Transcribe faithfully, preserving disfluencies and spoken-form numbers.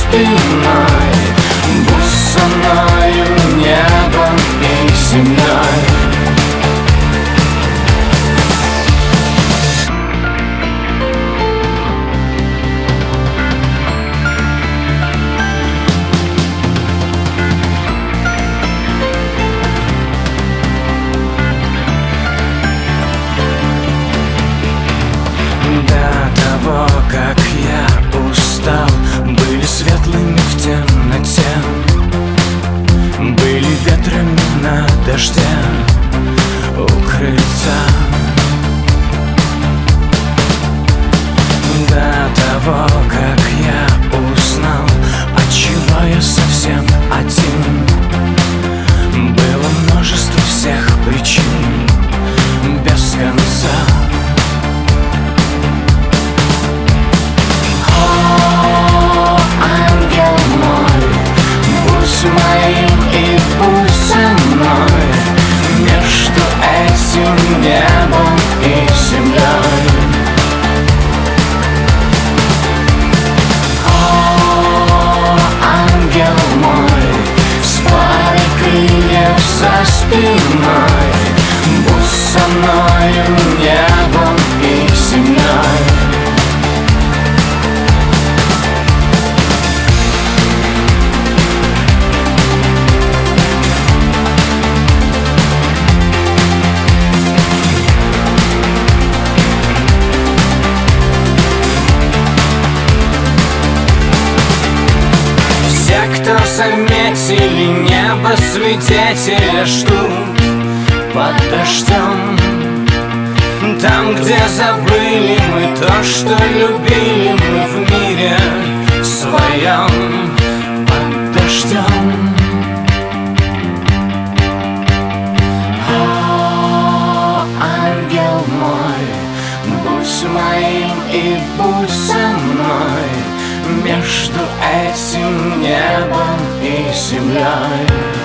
спиной. Будь со мною небом и землей. Как я устал, были светлыми в темноте, были ветрами на дожде укрыться. До того, как я узнал, отчего я совсем один, было множество всех причин без конца. Моим и будь со мной между этим небом и землей. О, ангел мой, с парой крыльев за спиной, будь со мною небом и землей. Кто заметили небо, свидетели ждут под дождем. Там, где забыли мы то, что любили мы в мире своем под дождем. О, ангел мой, будь моим и будь со мной между этим небом и землей.